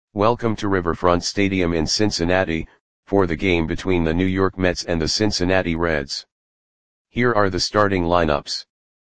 Welcome to Riverfront Stadium in Cincinnati, for the game between the New York Mets and the Cincinnati Reds. Here are the starting lineups.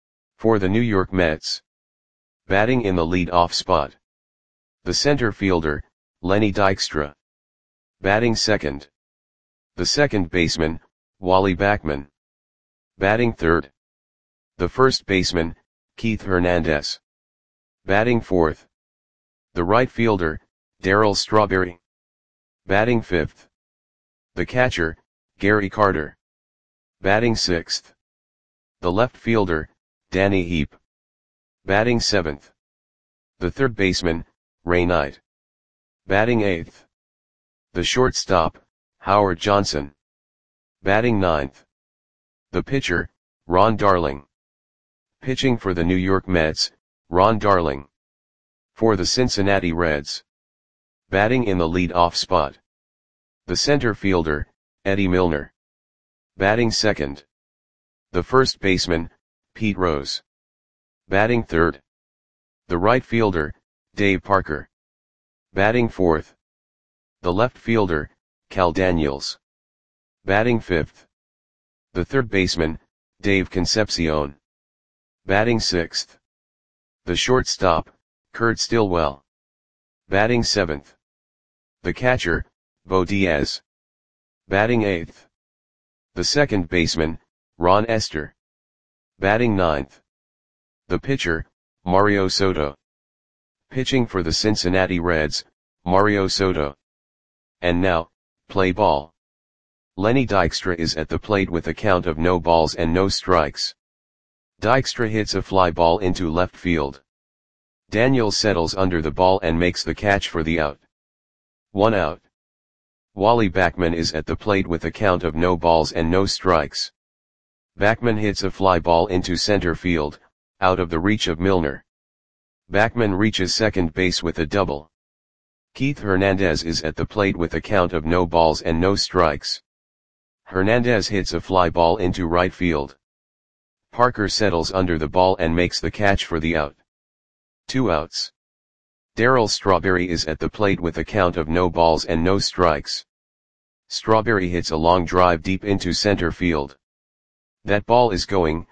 For the New York Mets. Batting in the lead-off spot. The center fielder, Lenny Dykstra. Batting second. The second baseman, Wally Backman. Batting third. The first baseman, Keith Hernandez. Batting fourth. The right fielder, Darryl Strawberry. Batting fifth. The catcher, Gary Carter. Batting sixth. The left fielder, Danny Heep. Batting seventh. The third baseman, Ray Knight. Batting eighth. The shortstop, Howard Johnson. Batting ninth. The pitcher, Ron Darling. Pitching for the New York Mets, Ron Darling. For the Cincinnati Reds. Batting in the lead-off spot. The center fielder, Eddie Milner. Batting second. The first baseman, Pete Rose. Batting third. The right fielder, Dave Parker. Batting fourth. The left fielder, Cal Daniels. Batting fifth. The third baseman, Dave Concepcion. Batting sixth. The shortstop, Kurt Stillwell. Batting seventh. The catcher, Bo Diaz. Batting eighth. The second baseman, Ron Esther. Batting ninth. The pitcher, Mario Soto. Pitching for the Cincinnati Reds, Mario Soto. And now, play ball. Lenny Dykstra is at the plate with a count of no balls and no strikes. Dykstra hits a fly ball into left field. Daniels settles under the ball and makes the catch for the out. 1 out. Wally Backman is at the plate with a count of no balls and no strikes. Backman hits a fly ball into center field, out of the reach of Milner. Backman reaches second base with a double. Keith Hernandez is at the plate with a count of no balls and no strikes. Hernandez hits a fly ball into right field. Parker settles under the ball and makes the catch for the out. 2 outs. Darryl Strawberry is at the plate with a count of no balls and no strikes. Strawberry hits a long drive deep into center field. That ball is gone.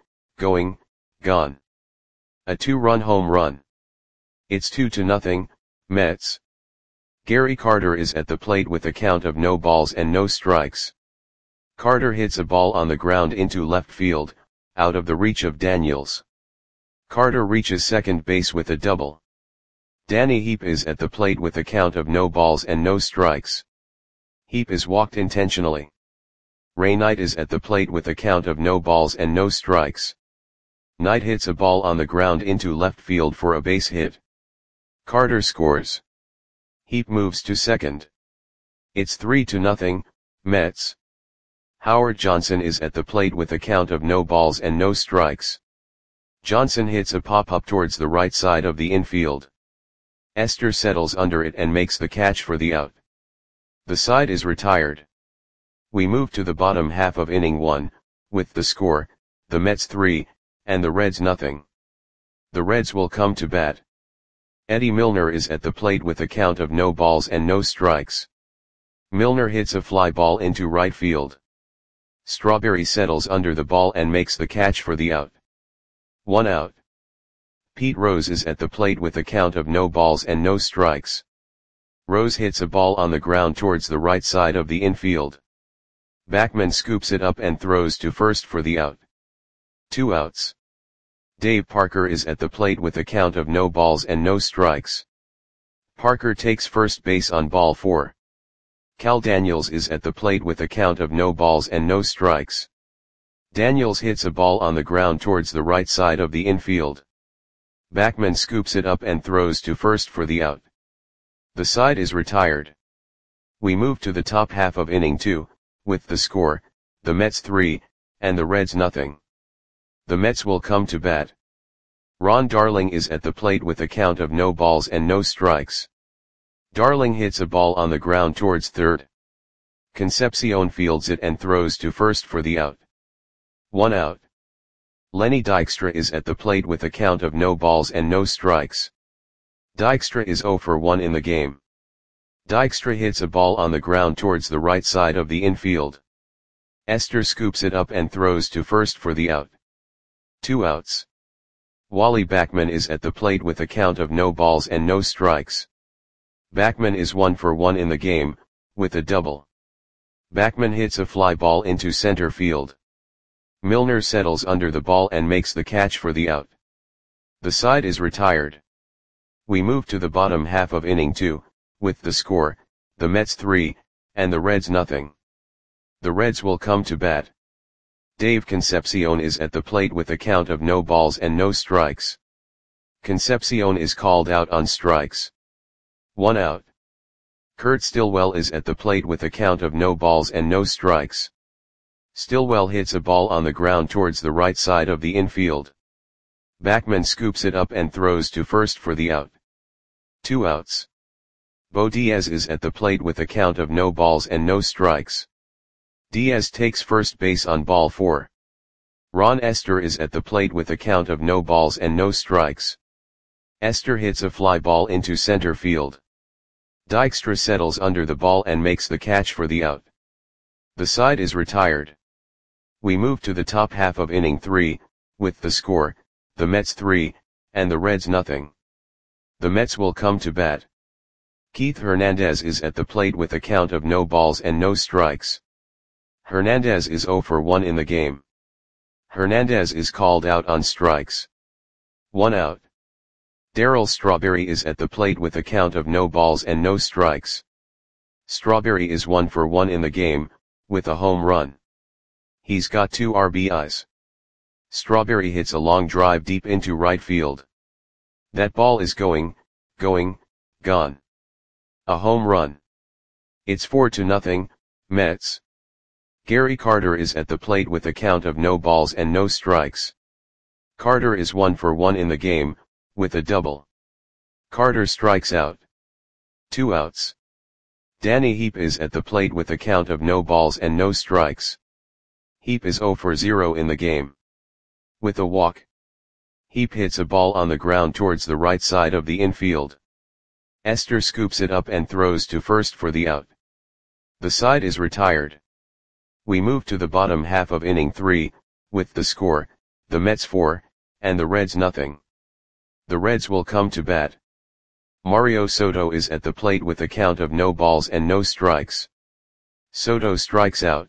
A 2-run home run. It's 2-0, Mets. Gary Carter is at the plate with a count of no balls and no strikes. Carter hits a ball on the ground into left field, out of the reach of Daniels. Carter reaches second base with a double. Danny Heep is at the plate with a count of no balls and no strikes. Heep is walked intentionally. Ray Knight is at the plate with a count of no balls and no strikes. Knight hits a ball on the ground into left field for a base hit. Carter scores. Heep moves to second. It's 3-0, Mets. Howard Johnson is at the plate with a count of no balls and no strikes. Johnson hits a pop-up towards the right side of the infield. Esther settles under it and makes the catch for the out. The side is retired. We move to the bottom half of inning 1, with the score, the Mets 3, and the Reds nothing. The Reds will come to bat. Eddie Milner is at the plate with a count of no balls and no strikes. Milner hits a fly ball into right field. Strawberry settles under the ball and makes the catch for the out. 1 out. Pete Rose is at the plate with a count of no balls and no strikes. Rose hits a ball on the ground towards the right side of the infield. Backman scoops it up and throws to first for the out. 2 outs. Dave Parker is at the plate with a count of no balls and no strikes. Parker takes first base on ball 4. Cal Daniels is at the plate with a count of no balls and no strikes. Daniels hits a ball on the ground towards the right side of the infield. Backman scoops it up and throws to first for the out. The side is retired. We move to the top half of inning 2, with the score, the Mets 3, and the Reds nothing. The Mets will come to bat. Ron Darling is at the plate with a count of no balls and no strikes. Darling hits a ball on the ground towards third. Concepcion fields it and throws to first for the out. 1 out. Lenny Dykstra is at the plate with a count of no balls and no strikes. Dykstra is 0 for 1 in the game. Dykstra hits a ball on the ground towards the right side of the infield. Esther scoops it up and throws to first for the out. 2 outs. Wally Backman is at the plate with a count of no balls and no strikes. Backman is 1 for 1 in the game, with a double. Backman hits a fly ball into center field. Milner settles under the ball and makes the catch for the out. The side is retired. We move to the bottom half of inning 2, with the score, the Mets 3, and the Reds nothing. The Reds will come to bat. Dave Concepcion is at the plate with a count of no balls and no strikes. Concepcion is called out on strikes. 1 out. Kurt Stillwell is at the plate with a count of no balls and no strikes. Stillwell hits a ball on the ground towards the right side of the infield. Backman scoops it up and throws to first for the out. 2 outs. Bo Diaz is at the plate with a count of no balls and no strikes. Diaz takes first base on ball 4. Ron Esther is at the plate with a count of no balls and no strikes. Esther hits a fly ball into center field. Dykstra settles under the ball and makes the catch for the out. The side is retired. We move to the top half of inning 3, with the score, the Mets 3, and the Reds nothing. The Mets will come to bat. Keith Hernandez is at the plate with a count of no balls and no strikes. Hernandez is 0 for 1 in the game. Hernandez is called out on strikes. 1 out. Darryl Strawberry is at the plate with a count of no balls and no strikes. Strawberry is 1 for 1 in the game, with a home run. He's got 2 RBIs. Strawberry hits a long drive deep into right field. That ball is gone. A home run. It's 4-0, Mets. Gary Carter is at the plate with a count of no balls and no strikes. Carter is 1 for 1 in the game, with a double. Carter strikes out. 2 outs. Danny Heap is at the plate with a count of no balls and no strikes. Heap is 0 for 0 in the game. With a walk. Heap hits a ball on the ground towards the right side of the infield. Esther scoops it up and throws to first for the out. The side is retired. We move to the bottom half of inning 3, with the score, the Mets 4, and the Reds nothing. The Reds will come to bat. Mario Soto is at the plate with a count of no balls and no strikes. Soto strikes out.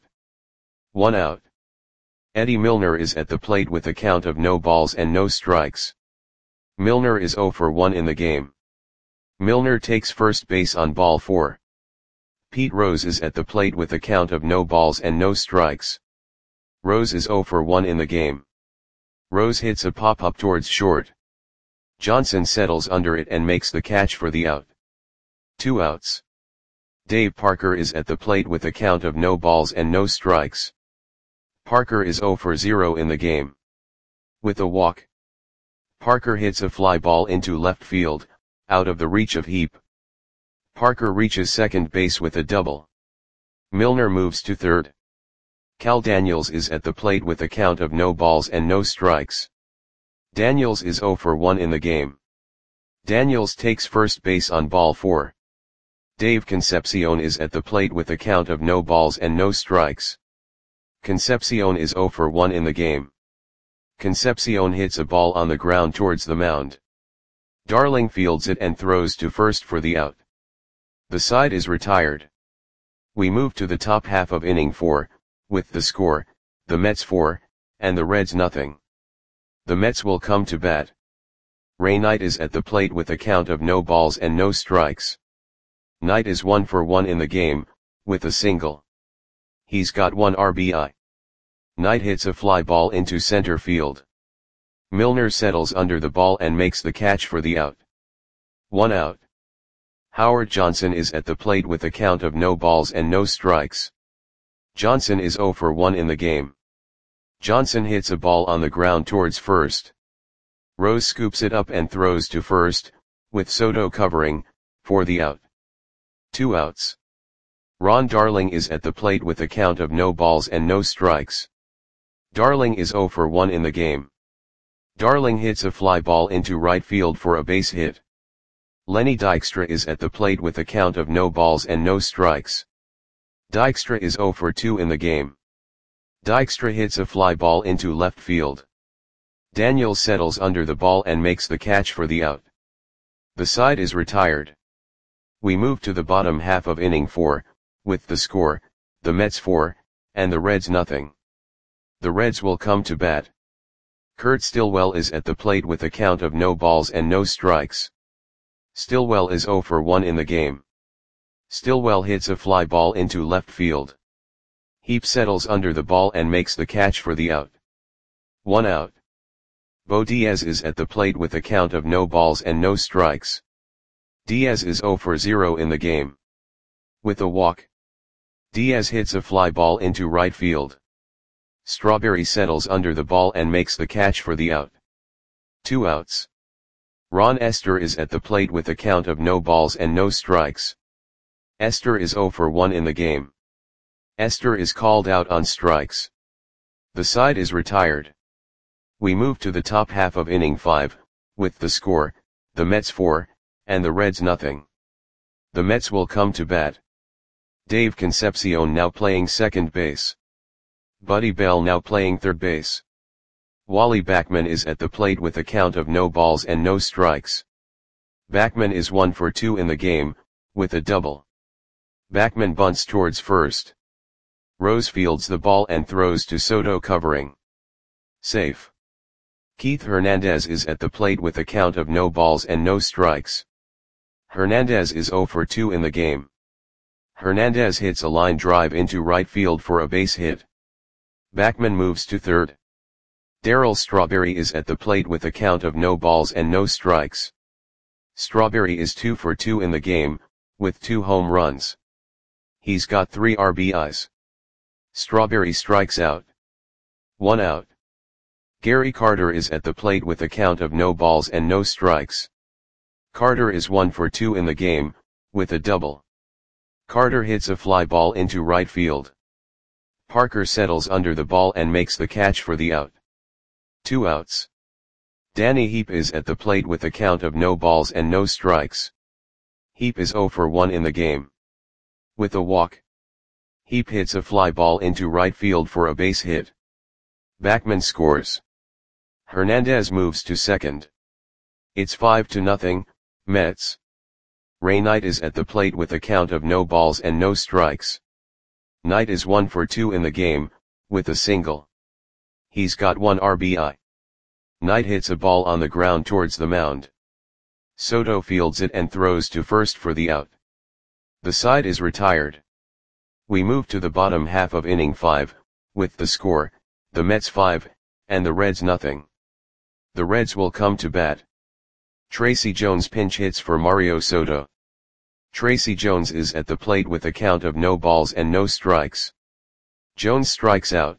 1 out. Eddie Milner is at the plate with a count of no balls and no strikes. Milner is 0 for 1 in the game. Milner takes first base on ball 4. Pete Rose is at the plate with a count of no balls and no strikes. Rose is 0 for 1 in the game. Rose hits a pop-up towards short. Johnson settles under it and makes the catch for the out. 2 outs. Dave Parker is at the plate with a count of no balls and no strikes. Parker is 0 for 0 in the game. With a walk. Parker hits a fly ball into left field, out of the reach of Heap. Parker reaches second base with a double. Milner moves to third. Cal Daniels is at the plate with a count of no balls and no strikes. Daniels is 0 for 1 in the game. Daniels takes first base on ball 4. Dave Concepcion is at the plate with a count of no balls and no strikes. Concepcion is 0 for 1 in the game. Concepcion hits a ball on the ground towards the mound. Darling fields it and throws to first for the out. The side is retired. We move to the top half of inning 4, with the score, the Mets 4, and the Reds nothing. The Mets will come to bat. Ray Knight is at the plate with a count of no balls and no strikes. Knight is 1 for 1 in the game, with a single. He's got 1 RBI. Knight hits a fly ball into center field. Milner settles under the ball and makes the catch for the out. 1 out. Howard Johnson is at the plate with a count of no balls and no strikes. Johnson is 0 for 1 in the game. Johnson hits a ball on the ground towards first. Rose scoops it up and throws to first, with Soto covering, for the out. 2 outs. Ron Darling is at the plate with a count of no balls and no strikes. Darling is 0 for 1 in the game. Darling hits a fly ball into right field for a base hit. Lenny Dykstra is at the plate with a count of no balls and no strikes. Dykstra is 0 for 2 in the game. Dykstra hits a fly ball into left field. Daniels settles under the ball and makes the catch for the out. The side is retired. We move to the bottom half of inning 4, with the score, the Mets 4, and the Reds nothing. The Reds will come to bat. Kurt Stillwell is at the plate with a count of no balls and no strikes. Stillwell is 0 for 1 in the game. Stillwell hits a fly ball into left field. Heap settles under the ball and makes the catch for the out. 1 out. Bo Diaz is at the plate with a count of no balls and no strikes. Diaz is 0 for 0 in the game. With a walk, Diaz hits a fly ball into right field. Strawberry settles under the ball and makes the catch for the out. 2 outs. Ron Esther is at the plate with a count of no balls and no strikes. Esther is 0 for 1 in the game. Esther is called out on strikes. The side is retired. We move to the top half of inning 5, with the score, the Mets 4, and the Reds nothing. The Mets will come to bat. Dave Concepcion now playing second base. Buddy Bell now playing third base. Wally Backman is at the plate with a count of no balls and no strikes. Backman is 1 for 2 in the game, with a double. Backman bunts towards first. Rose fields the ball and throws to Soto covering. Safe. Keith Hernandez is at the plate with a count of no balls and no strikes. Hernandez is 0 for 2 in the game. Hernandez hits a line drive into right field for a base hit. Backman moves to third. Darryl Strawberry is at the plate with a count of no balls and no strikes. Strawberry is 2 for 2 in the game, with 2 home runs. He's got 3 RBIs. Strawberry strikes out. 1 out. Gary Carter is at the plate with a count of no balls and no strikes. Carter is 1 for 2 in the game, with a double. Carter hits a fly ball into right field. Parker settles under the ball and makes the catch for the out. 2 outs. Danny Heap is at the plate with a count of no balls and no strikes. Heap is 0 for 1 in the game. With a walk, Heap hits a fly ball into right field for a base hit. Backman scores. Hernandez moves to second. It's 5-0, Mets. Ray Knight is at the plate with a count of no balls and no strikes. Knight is 1 for 2 in the game, with a single. He's got 1 RBI. Knight hits a ball on the ground towards the mound. Soto fields it and throws to first for the out. The side is retired. We move to the bottom half of inning 5, with the score, the Mets 5, and the Reds nothing. The Reds will come to bat. Tracy Jones pinch hits for Mario Soto. Tracy Jones is at the plate with a count of no balls and no strikes. Jones strikes out.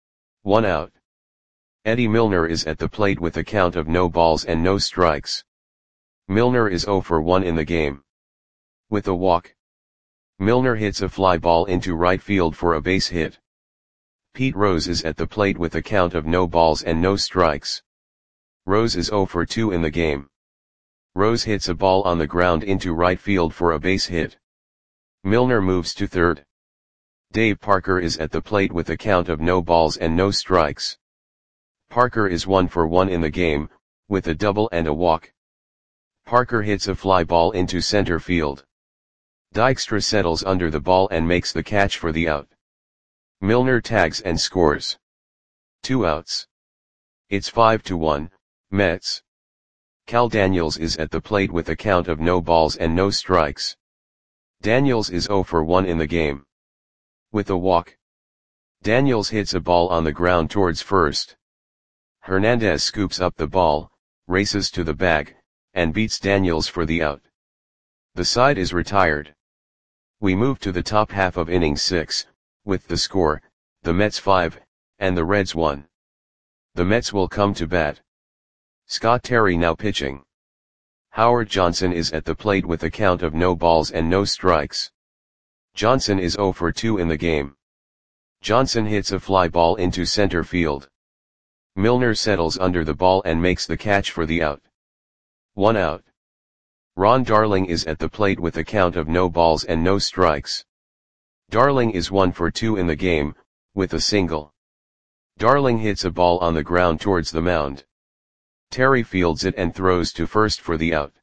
1 out. Eddie Milner is at the plate with a count of no balls and no strikes. Milner is 0 for 1 in the game. With a walk, Milner hits a fly ball into right field for a base hit. Pete Rose is at the plate with a count of no balls and no strikes. Rose is 0 for 2 in the game. Rose hits a ball on the ground into right field for a base hit. Milner moves to third. Dave Parker is at the plate with a count of no balls and no strikes. Parker is 1 for 1 in the game, with a double and a walk. Parker hits a fly ball into center field. Dykstra settles under the ball and makes the catch for the out. Milner tags and scores. 2 outs. It's 5-1, Mets. Cal Daniels is at the plate with a count of no balls and no strikes. Daniels is 0 for 1 in the game. With a walk, Daniels hits a ball on the ground towards first. Hernandez scoops up the ball, races to the bag, and beats Daniels for the out. The side is retired. We move to the top half of inning 6, with the score, the Mets 5, and the Reds 1. The Mets will come to bat. Scott Terry now pitching. Howard Johnson is at the plate with a count of no balls and no strikes. Johnson is 0 for 2 in the game. Johnson hits a fly ball into center field. Milner settles under the ball and makes the catch for the out. 1 out. Ron Darling is at the plate with a count of no balls and no strikes. Darling is 1 for 2 in the game, with a single. Darling hits a ball on the ground towards the mound. Terry fields it and throws to first for the out.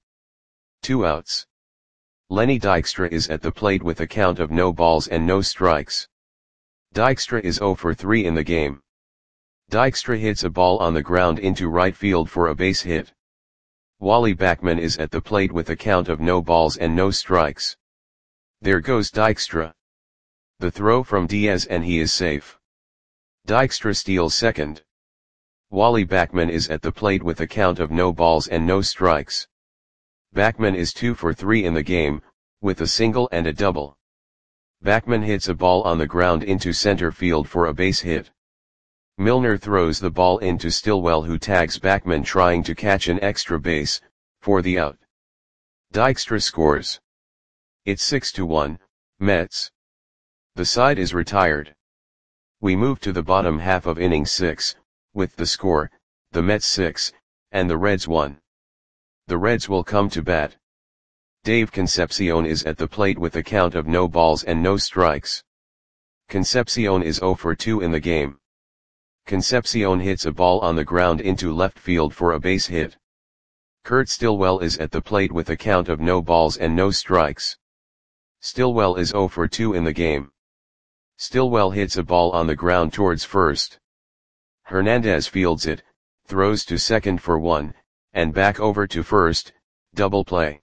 2 outs. Lenny Dykstra is at the plate with a count of no balls and no strikes. Dykstra is 0 for 3 in the game. Dykstra hits a ball on the ground into right field for a base hit. Wally Backman is at the plate with a count of no balls and no strikes. There goes Dykstra. The throw from Diaz and he is safe. Dykstra steals second. Wally Backman is at the plate with a count of no balls and no strikes. Backman is 2 for 3 in the game, with a single and a double. Backman hits a ball on the ground into center field for a base hit. Milner throws the ball into Stillwell, who tags Backman trying to catch an extra base, for the out. Dykstra scores. It's 6-1, Mets. The side is retired. We move to the bottom half of inning 6, with the score, the Mets 6, and the Reds 1. The Reds will come to bat. Dave Concepcion is at the plate with a count of no balls and no strikes. Concepcion is 0 for 2 in the game. Concepcion hits a ball on the ground into left field for a base hit. Kurt Stillwell is at the plate with a count of no balls and no strikes. Stillwell is 0 for 2 in the game. Stillwell hits a ball on the ground towards first. Hernandez fields it, throws to second for 1, and back over to first, double play.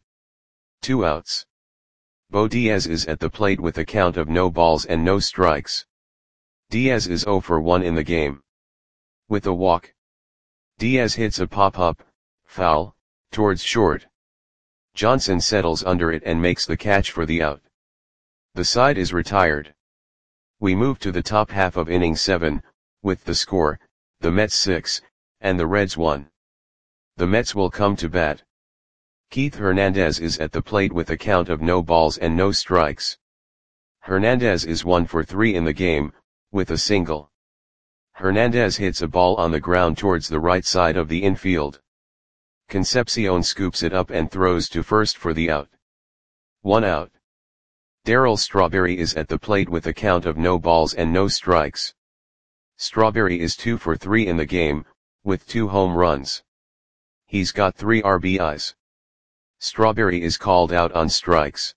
2 outs. Bo Diaz is at the plate with a count of no balls and no strikes. Diaz is 0 for 1 in the game. With a walk. Diaz hits a pop-up, foul, towards short. Johnson settles under it and makes the catch for the out. The side is retired. We move to the top half of inning 7, with the score, the Mets 6, and the Reds 1. The Mets will come to bat. Keith Hernandez is at the plate with a count of no balls and no strikes. Hernandez is 1 for 3 in the game, with a single. Hernandez hits a ball on the ground towards the right side of the infield. Concepcion scoops it up and throws to first for the out. 1 out. Darryl Strawberry is at the plate with a count of no balls and no strikes. Strawberry is 2 for 3 in the game, with 2 home runs. He's got 3 RBIs. Strawberry is called out on strikes.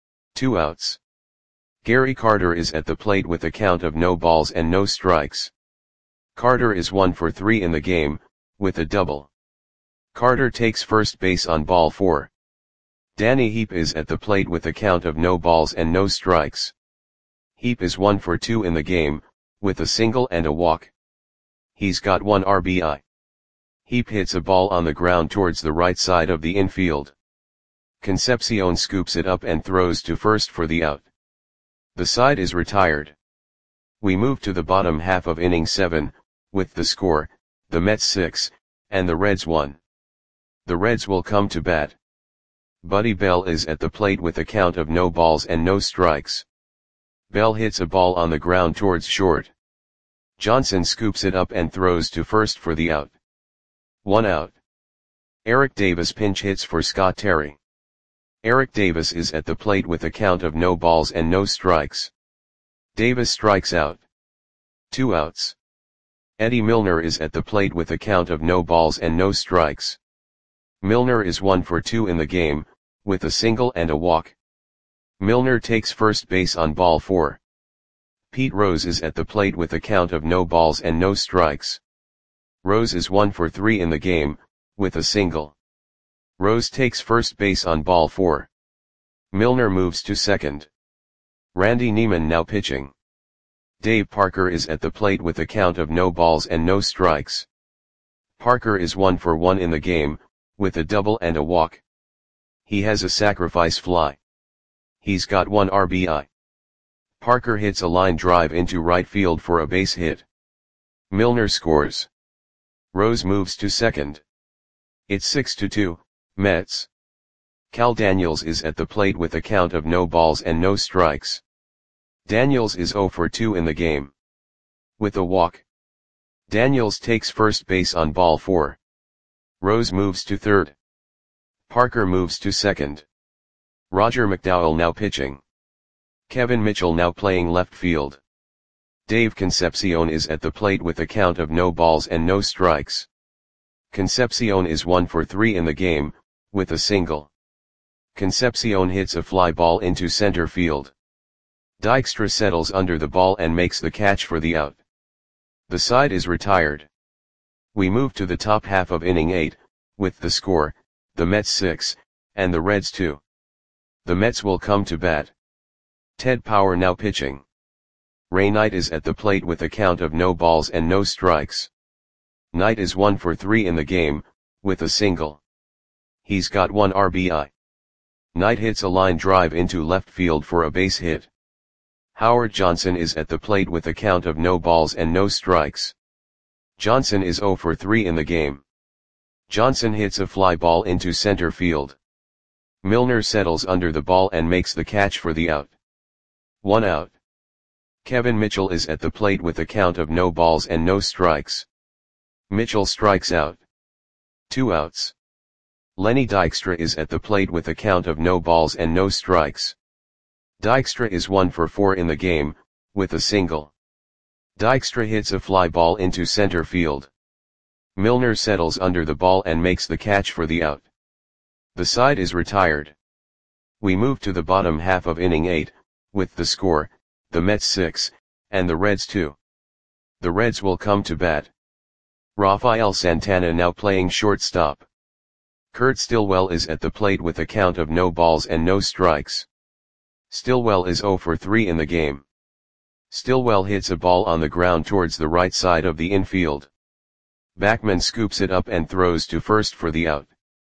2 outs. Gary Carter is at the plate with a count of no balls and no strikes. Carter is 1 for 3 in the game, with a double. Carter takes first base on ball 4. Danny Heap is at the plate with a count of no balls and no strikes. Heap is 1 for 2 in the game, with a single and a walk. He's got 1 RBI. Heap hits a ball on the ground towards the right side of the infield. Concepcion scoops it up and throws to first for the out. The side is retired. We move to the bottom half of inning 7, with the score, the Mets 6, and the Reds 1. The Reds will come to bat. Buddy Bell is at the plate with a count of no balls and no strikes. Bell hits a ball on the ground towards short. Johnson scoops it up and throws to first for the out. 1 out. Eric Davis pinch hits for Scott Terry. Eric Davis is at the plate with a count of no balls and no strikes. Davis strikes out. 2 outs. Eddie Milner is at the plate with a count of no balls and no strikes. Milner is 1 for 2 in the game, with a single and a walk. Milner takes first base on ball 4. Pete Rose is at the plate with a count of no balls and no strikes. Rose is 1 for 3 in the game, with a single. Rose takes first base on ball 4. Milner moves to second. Randy Neiman now pitching. Dave Parker is at the plate with a count of no balls and no strikes. Parker is 1 for 1 in the game, with a double and a walk. He has a sacrifice fly. He's got 1 RBI. Parker hits a line drive into right field for a base hit. Milner scores. Rose moves to second. It's 6-2, Mets. Cal Daniels is at the plate with a count of no balls and no strikes. Daniels is 0 for 2 in the game. With a walk. Daniels takes first base on ball 4. Rose moves to third. Parker moves to second. Roger McDowell now pitching. Kevin Mitchell now playing left field. Dave Concepcion is at the plate with a count of no balls and no strikes. Concepcion is 1 for 3 in the game, with a single. Concepcion hits a fly ball into center field. Dykstra settles under the ball and makes the catch for the out. The side is retired. We move to the top half of inning 8, with the score, the Mets 6, and the Reds 2. The Mets will come to bat. Ted Power now pitching. Ray Knight is at the plate with a count of no balls and no strikes. Knight is 1 for 3 in the game, with a single. He's got 1 RBI. Knight hits a line drive into left field for a base hit. Howard Johnson is at the plate with a count of no balls and no strikes. Johnson is 0 for 3 in the game. Johnson hits a fly ball into center field. Milner settles under the ball and makes the catch for the out. 1 out. Kevin Mitchell is at the plate with a count of no balls and no strikes. Mitchell strikes out. 2 outs. Lenny Dykstra is at the plate with a count of no balls and no strikes. Dykstra is 1 for 4 in the game, with a single. Dykstra hits a fly ball into center field. Milner settles under the ball and makes the catch for the out. The side is retired. We move to the bottom half of inning 8, with the score, the Mets 6, and the Reds 2. The Reds will come to bat. Rafael Santana now playing shortstop. Kurt Stillwell is at the plate with a count of no balls and no strikes. Stillwell is 0 for 3 in the game. Stillwell hits a ball on the ground towards the right side of the infield. Backman scoops it up and throws to first for the out.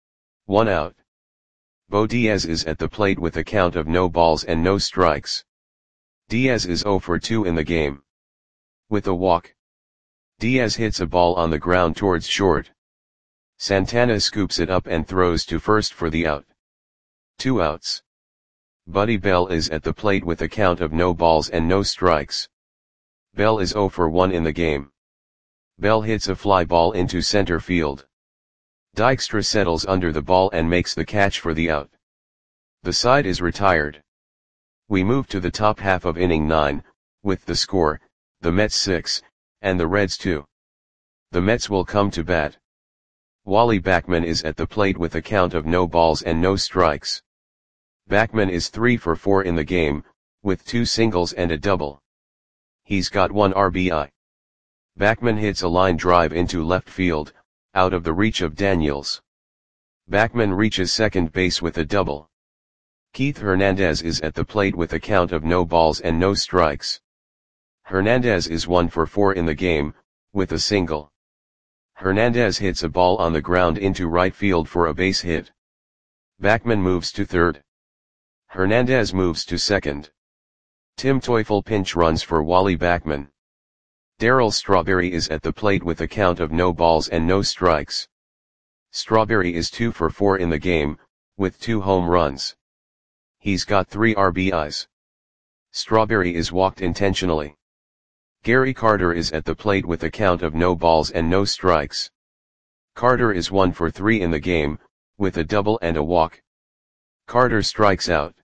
1 out. Bo Diaz is at the plate with a count of no balls and no strikes. Diaz is 0 for 2 in the game. With a walk. Diaz hits a ball on the ground towards short. Santana scoops it up and throws to first for the out. 2 outs. Buddy Bell is at the plate with a count of no balls and no strikes. Bell is 0 for 1 in the game. Bell hits a fly ball into center field. Dykstra settles under the ball and makes the catch for the out. The side is retired. We move to the top half of inning 9, with the score, the Mets 6, and the Reds 2. The Mets will come to bat. Wally Backman is at the plate with a count of no balls and no strikes. Backman is 3 for 4 in the game, with 2 singles and a double. He's got 1 RBI. Backman hits a line drive into left field, out of the reach of Daniels. Backman reaches second base with a double. Keith Hernandez is at the plate with a count of no balls and no strikes. Hernandez is 1 for 4 in the game, with a single. Hernandez hits a ball on the ground into right field for a base hit. Backman moves to third. Hernandez moves to second. Tim Teufel pinch runs for Wally Backman. Darryl Strawberry is at the plate with a count of no balls and no strikes. Strawberry is 2 for 4 in the game, with 2 home runs. He's got 3 RBIs. Strawberry is walked intentionally. Gary Carter is at the plate with a count of no balls and no strikes. Carter is 1 for 3 in the game, with a double and a walk. Carter strikes out.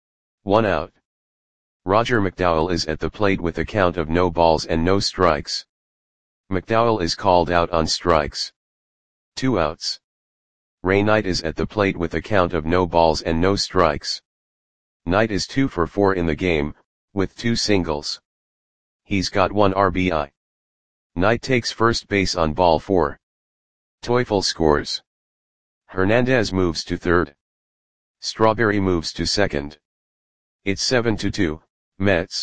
1 out. Roger McDowell is at the plate with a count of no balls and no strikes. McDowell is called out on strikes. 2 outs. Ray Knight is at the plate with a count of no balls and no strikes. Knight is 2 for 4 in the game, with 2 singles. He's got 1 RBI. Knight takes first base on ball 4. Teufel scores. Hernandez moves to third. Strawberry moves to second. It's 7-2, Mets.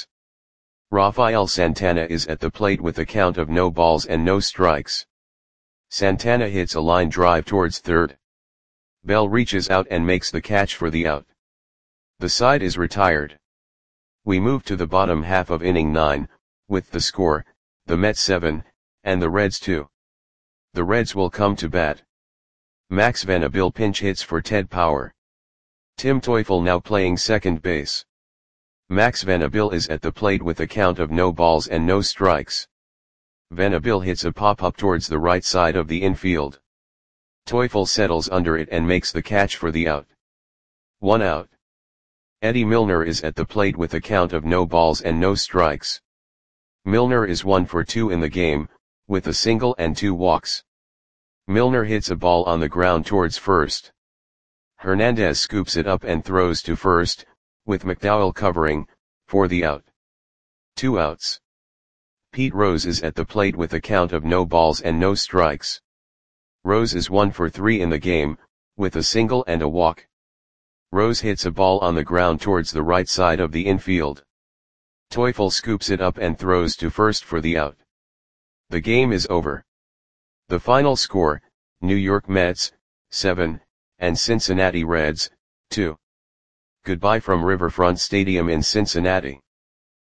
Rafael Santana is at the plate with a count of no balls and no strikes. Santana hits a line drive towards third. Bell reaches out and makes the catch for the out. The side is retired. We move to the bottom half of inning 9, with the score, the Mets 7, and the Reds 2. The Reds will come to bat. Max Vanderbilt pinch hits for Ted Power. Tim Teufel now playing second base. Max Vanderbilt is at the plate with a count of no balls and no strikes. Vanderbilt hits a pop-up towards the right side of the infield. Teufel settles under it and makes the catch for the out. 1 out. Eddie Milner is at the plate with a count of no balls and no strikes. Milner is 1 for 2 in the game, with a single and 2 walks. Milner hits a ball on the ground towards first. Hernandez scoops it up and throws to first, with McDowell covering, for the out. 2 outs. Pete Rose is at the plate with a count of no balls and no strikes. Rose is 1 for 3 in the game, with a single and a walk. Rose hits a ball on the ground towards the right side of the infield. Teufel scoops it up and throws to first for the out. The game is over. The final score, New York Mets, 7, and Cincinnati Reds, 2. Goodbye from Riverfront Stadium in Cincinnati.